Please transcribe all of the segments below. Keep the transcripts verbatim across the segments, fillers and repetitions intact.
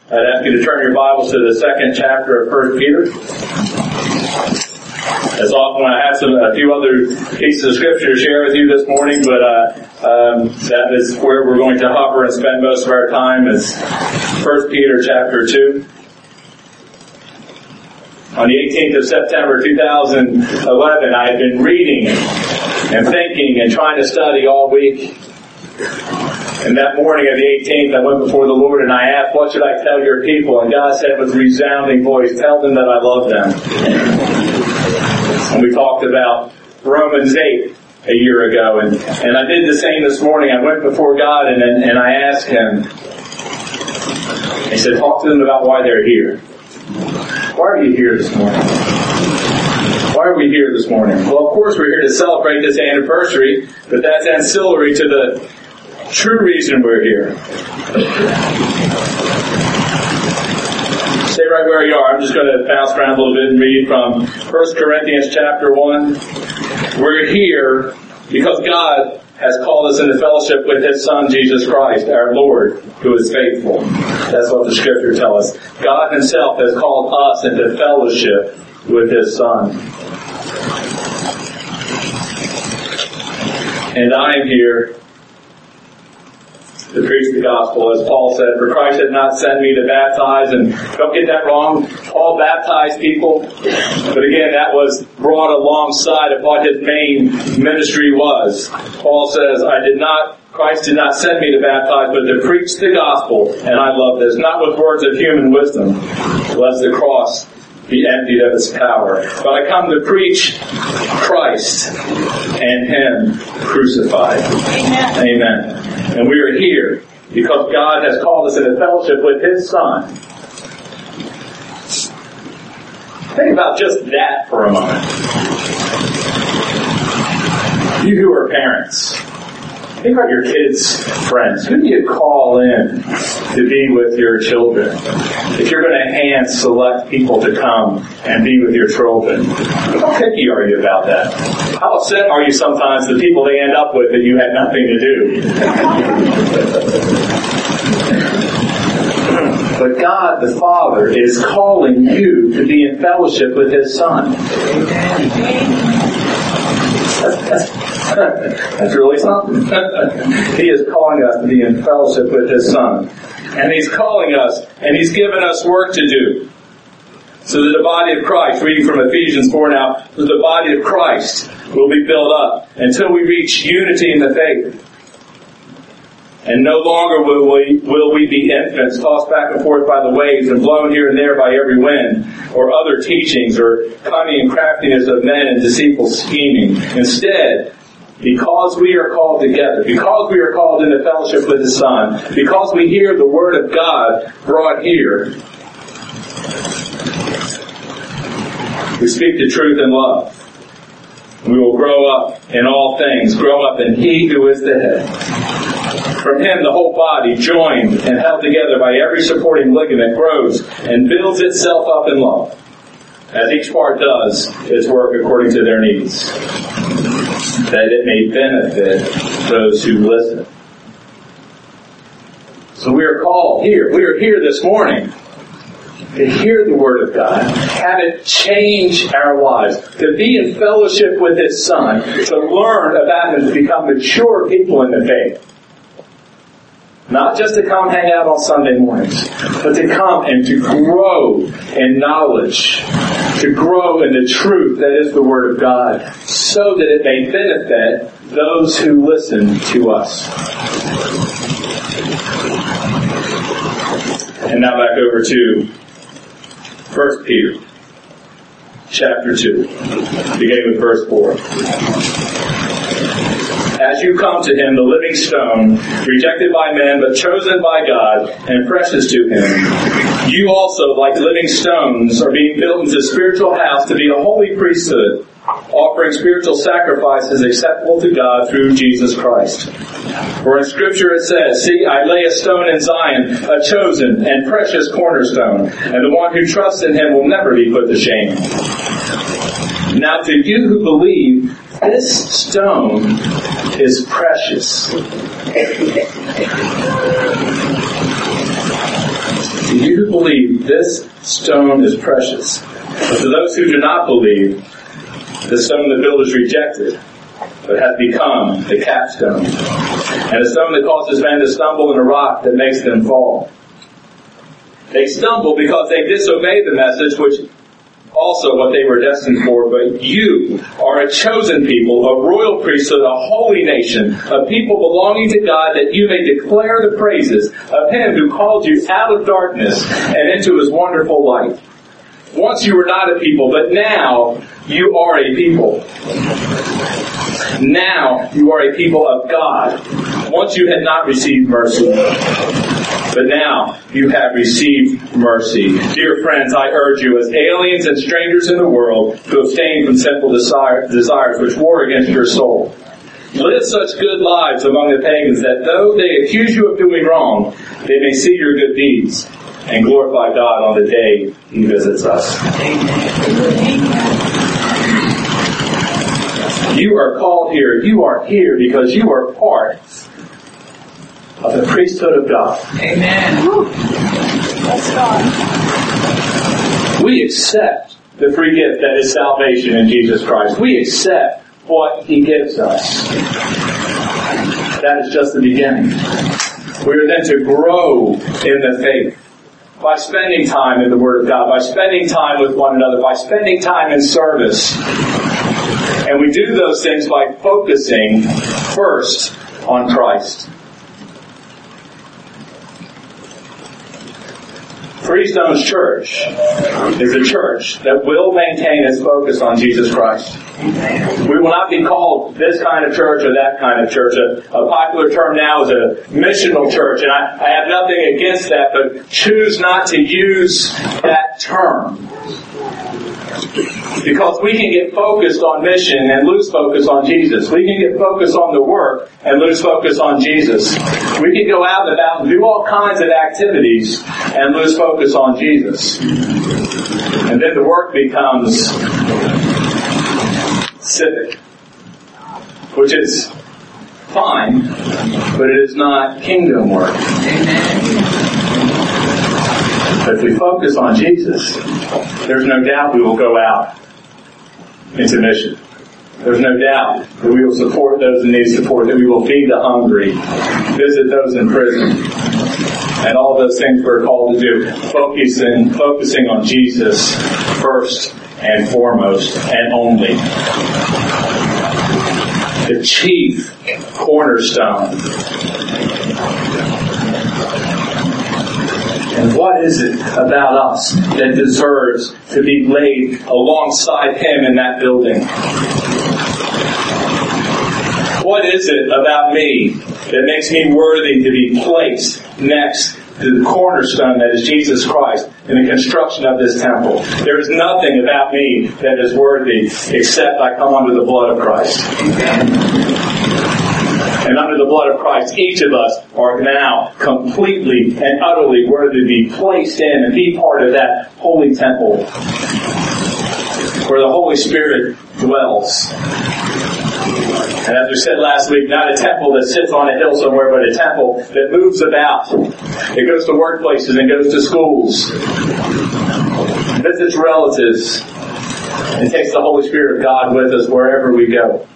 I'd ask you to turn your Bibles to the second chapter of First Peter. As often, I have some a few other pieces of scripture to share with you this morning, but uh, um, that is where we're going to hover and spend most of our time. Is First Peter chapter two. On the eighteenth of September two thousand eleven, I had been reading and thinking and trying to study all week. And that morning of the eighteenth, I went before the Lord and I asked, what should I tell your people? And God said with a resounding voice, tell them that I love them. And we talked about Romans eight a year ago. And, and I did the same this morning. I went before God and, and, and I asked Him, I said, talk to them about why they're here. Why are you here this morning? Why are we here this morning? Well, of course we're here to celebrate this anniversary, but that's ancillary to the true reason we're here. Stay right where you are. I'm just going to bounce around a little bit and read from First Corinthians chapter one. We're here because God has called us into fellowship with His Son, Jesus Christ, our Lord, who is faithful. That's what the Scripture tells us. God Himself has called us into fellowship with His Son. And I am here to preach the gospel, as Paul said, for Christ has not sent me to baptize, and don't get that wrong, Paul baptized people, but again, that was brought alongside of what his main ministry was. Paul says, I did not, Christ did not send me to baptize, but to preach the gospel, and I love this, not with words of human wisdom, lest the cross be emptied of its power, but I come to preach Christ and Him crucified. Amen. Amen. And we are here because God has called us into fellowship with His Son. Think about just that for a moment. You who are parents, think about your kids' friends. Who do you call in to be with your children? If you're going to hand select people to come and be with your children, how picky are you about that? How upset are you sometimes the people they end up with that you had nothing to do? But God the Father is calling you to be in fellowship with His Son. That's really something. He is calling us to be in fellowship with His Son. And He's calling us, and He's given us work to do. So that the body of Christ, reading from Ephesians four now, so the body of Christ will be built up until we reach unity in the faith. And no longer will we, will we be infants tossed back and forth by the waves and blown here and there by every wind, or other teachings, or cunning and craftiness of men and deceitful scheming. Instead, because we are called together, because we are called into fellowship with His Son, because we hear the Word of God brought here, we speak the truth in love. We will grow up in all things, grow up in He who is the head. From Him the whole body, joined and held together by every supporting ligament, grows and builds itself up in love, as each part does its work according to their needs, that it may benefit those who listen. So we are called here. We are here this morning to hear the Word of God, have it change our lives, to be in fellowship with His Son, to learn about Him, to become mature people in the faith. Not just to come hang out on Sunday mornings, but to come and to grow in knowledge, to grow in the truth that is the Word of God, so that it may benefit those who listen to us. And now back over to First Peter, chapter two, beginning with verse four. As you come to Him, the living stone, rejected by men, but chosen by God, and precious to Him, you also, like living stones, are being built into a spiritual house to be a holy priesthood, offering spiritual sacrifices acceptable to God through Jesus Christ. For in Scripture it says, see, I lay a stone in Zion, a chosen and precious cornerstone, and the one who trusts in Him will never be put to shame. Now to you who believe, this stone is precious. To you who believe, this stone is precious. But to those who do not believe, the stone the builders rejected, but hath become the capstone, and a stone that causes men to stumble, and a rock that makes them fall. They stumble because they disobey the message, which also what they were destined for. But you are a chosen people, a royal priesthood, a holy nation, a people belonging to God, that you may declare the praises of Him who called you out of darkness and into His wonderful light. Once you were not a people, but now you are a people. Now you are a people of God. Once you had not received mercy, but now you have received mercy. Dear friends, I urge you as aliens and strangers in the world to abstain from sinful desire, desires which war against your soul. Live such good lives among the pagans that though they accuse you of doing wrong, they may see your good deeds and glorify God on the day He visits us. You are called here. You are here because you are part of the priesthood of God. Amen. That's God. We accept the free gift that is salvation in Jesus Christ. We accept what He gives us. That is just the beginning. We are then to grow in the faith by spending time in the Word of God, by spending time with one another, by spending time in service. And we do those things by focusing first on Christ. Freestone's church is a church that will maintain its focus on Jesus Christ. We will not be called this kind of church or that kind of church. A, a popular term now is a missional church, and I, I have nothing against that, but choose not to use that term. Because we can get focused on mission and lose focus on Jesus. We can get focused on the work and lose focus on Jesus. We can go out and about and do all kinds of activities and lose focus on Jesus. And then the work becomes civic, which is fine, but it is not kingdom work. But if we focus on Jesus, there's no doubt we will go out into mission. There's no doubt that we will support those in need of support, that we will feed the hungry, visit those in prison, and all those things we're called to do. Focusing, focusing on Jesus first and foremost and only. The chief cornerstone. And what is it about us that deserves to be laid alongside Him in that building? What is it about me that makes me worthy to be placed next to the cornerstone that is Jesus Christ in the construction of this temple? There is nothing about me that is worthy except I come under the blood of Christ. And under the blood of Christ, each of us are now completely and utterly worthy to be placed in and be part of that holy temple where the Holy Spirit dwells. And as we said last week, not a temple that sits on a hill somewhere, but a temple that moves about. It goes to workplaces and goes to schools, visits relatives, and takes the Holy Spirit of God with us wherever we go.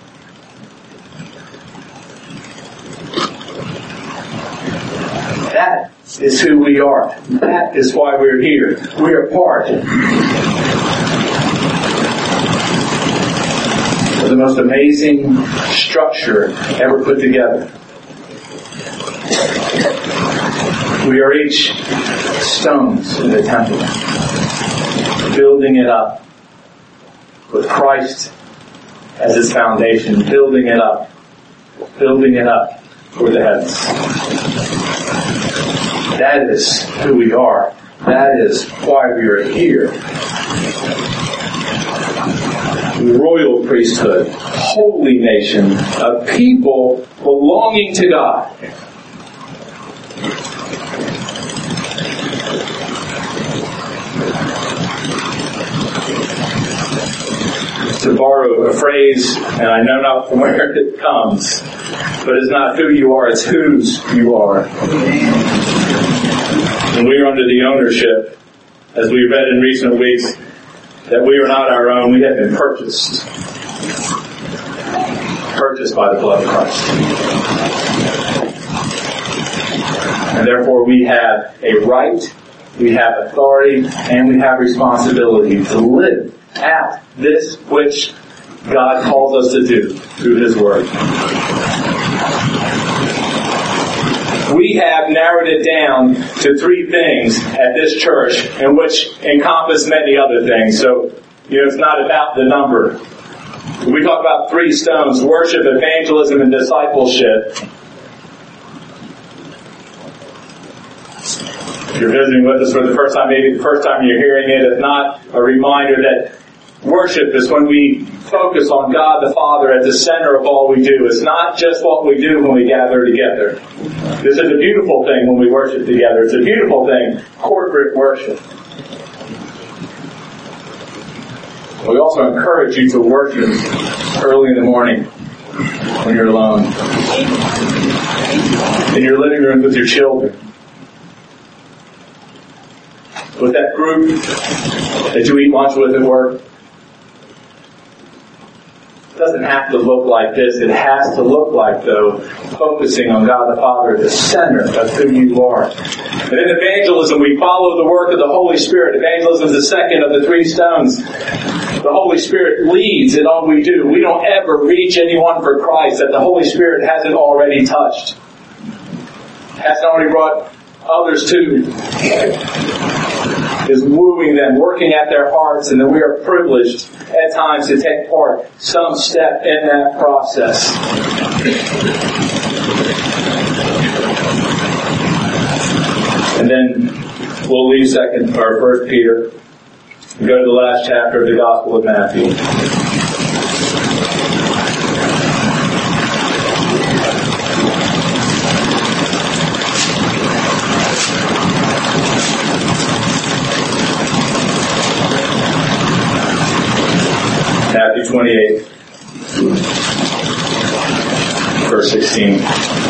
That is who we are. That is why we're here. We are part of the most amazing structure ever put together. We are each stones in the temple, building it up with Christ as its foundation, building it up, building it up for the heavens. That is who we are. That is why we are here. Royal priesthood, holy nation, a people belonging to God. To borrow a phrase, and I know not from where it comes, but it's not who you are, it's whose you are. And we are under the ownership, as we read in recent weeks, that we are not our own. We have been purchased. Purchased by the blood of Christ. And therefore we have a right, we have authority, and we have responsibility to live out this which God calls us to do through His Word. We have narrowed it down to three things at this church, and which encompass many other things. So, you know, it's not about the number. We talk about three stones: worship, evangelism, and discipleship. If you're visiting with us for the first time, maybe the first time you're hearing it, it's not a reminder that worship is when we focus on God the Father at the center of all we do. It's not just what we do when we gather together. This is a beautiful thing when we worship together. It's a beautiful thing, corporate worship. We also encourage you to worship early in the morning when you're alone. In your living room with your children. With that group that you eat lunch with at work. It doesn't have to look like this. It has to look like, though, focusing on God the Father at the center of who you are. And in evangelism, we follow the work of the Holy Spirit. Evangelism is the second of the three stones. The Holy Spirit leads in all we do. We don't ever reach anyone for Christ that the Holy Spirit hasn't already touched. Hasn't already brought others to. Is wooing them, working at their hearts, and that we are privileged at times to take part, some step in that process. And then we'll leave second or First Peter and go to the last chapter of the Gospel of Matthew. Matthew twenty-eight, verse sixteen.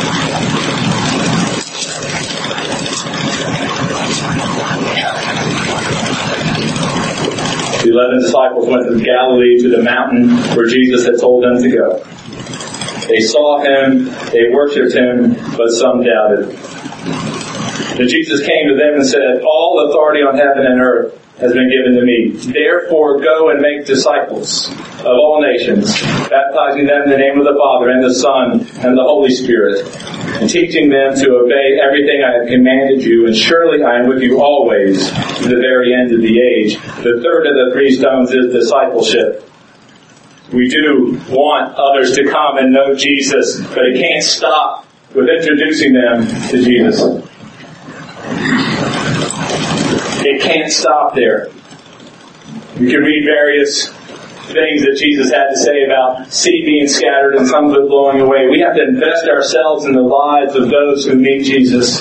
The eleven disciples went to Galilee to the mountain where Jesus had told them to go. They saw Him, they worshipped Him, but some doubted. Then Jesus came to them and said, "All authority on heaven and earth has been given to me. Therefore go and make disciples of all nations, baptizing them in the name of the Father and the Son and the Holy Spirit, and teaching them to obey everything I have commanded you, and surely I am with you always to the very end of the age." The third of the three stones is discipleship. We do want others to come and know Jesus, but it can't stop with introducing them to Jesus. It can't stop there. You can read various things that Jesus had to say about seed being scattered and some of it blowing away. We have to invest ourselves in the lives of those who meet Jesus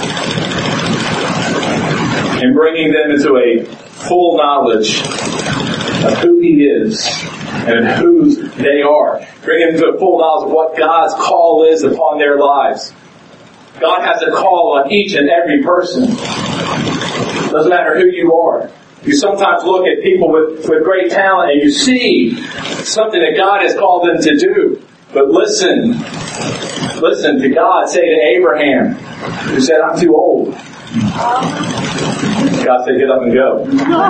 and bringing them into a full knowledge of who He is and whose they are. Bring them to a full knowledge of what God's call is upon their lives. God has a call on each and every person. Doesn't matter who you are. You sometimes look at people with, with great talent and you see something that God has called them to do. But listen, listen to God say to Abraham, who said, "I'm too old." God said, "Get up and go."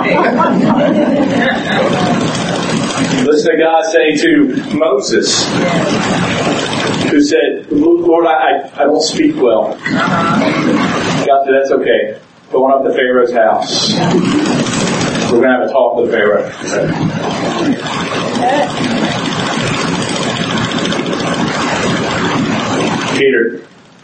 Listen to God say to Moses, who said, "Lord, I, I don't speak well." God said, "That's okay. Go on up to Pharaoh's house. We're going to have a talk with Pharaoh." Peter.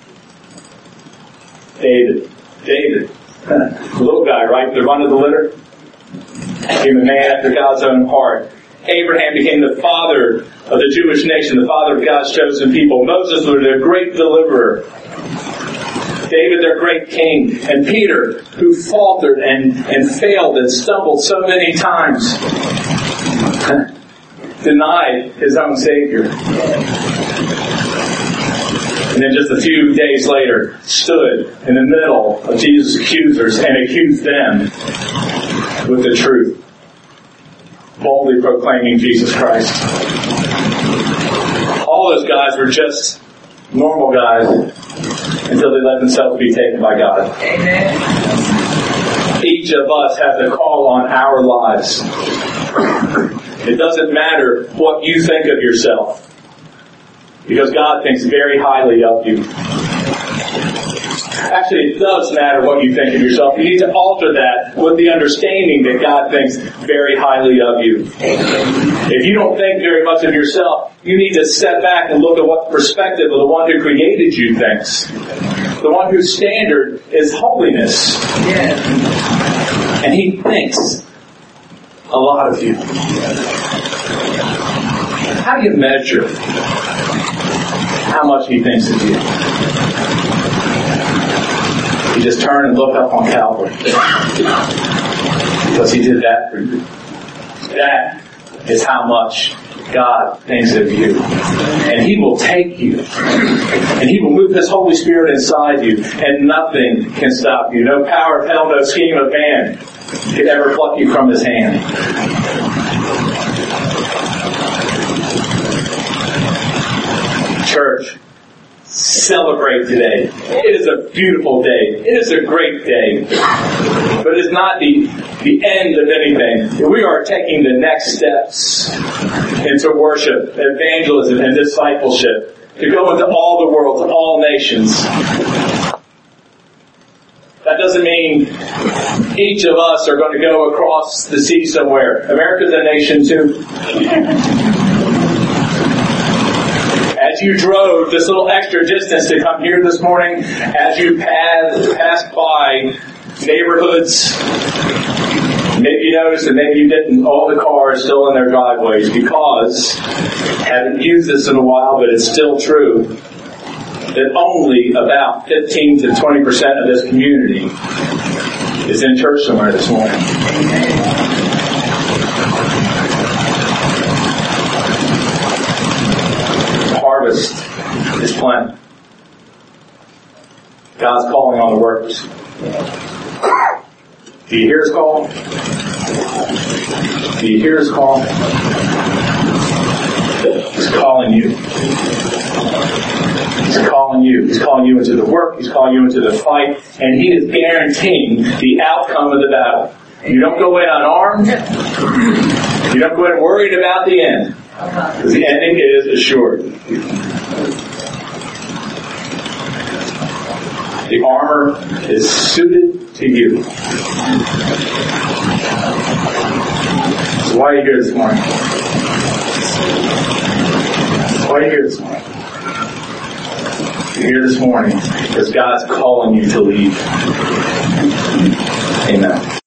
David. David. The little guy, right? The run of the litter. Became a man after God's own heart. Abraham became the father of the Jewish nation, the father of God's chosen people. Moses was their great deliverer. David, their great king. And Peter, who faltered and, and failed and stumbled so many times, denied his own Savior. And then just a few days later, stood in the middle of Jesus' accusers and accused them with the truth, boldly proclaiming Jesus Christ. All those guys were just normal guys until they let themselves be taken by God. Amen. Each of us has a call on our lives. It doesn't matter what you think of yourself, because God thinks very highly of you. Actually, it does matter what you think of yourself. You need to alter that with the understanding that God thinks very highly of you. If you don't think very much of yourself, you need to step back and look at what the perspective of the one who created you thinks. The one whose standard is holiness. Yes. And He thinks a lot of you. How do you measure how much He thinks of you? You just turn and look up on Calvary. Because He did that for you. That is how much God thinks of you. And He will take you. And He will move His Holy Spirit inside you. And nothing can stop you. No power of hell, no scheme of man can ever pluck you from His hand. Church, celebrate today. It is a beautiful day. It is a great day. But it is not the, the end of anything. We are taking the next steps into worship, evangelism, and discipleship. To go into all the world, to all nations. That doesn't mean each of us are going to go across the sea somewhere. America's a nation too. As you drove this little extra distance to come here this morning, as you passed, passed by neighborhoods, maybe you noticed and maybe you didn't, all the cars still in their driveways, because I haven't used this in a while, but it's still true, that only about fifteen to twenty percent of this community is in church somewhere this morning. The harvest is plenty. God's calling on the workers. Do you hear His call? Do you hear His call? He's calling you. He's calling you. He's calling you into the work. He's calling you into the fight. And He is guaranteeing the outcome of the battle. You don't go in unarmed. You don't go in worried about the end. Because the ending is assured. The armor is suited to you. So why are you here this morning? Why are you here this morning? You're here this morning because God's calling you to lead. Amen.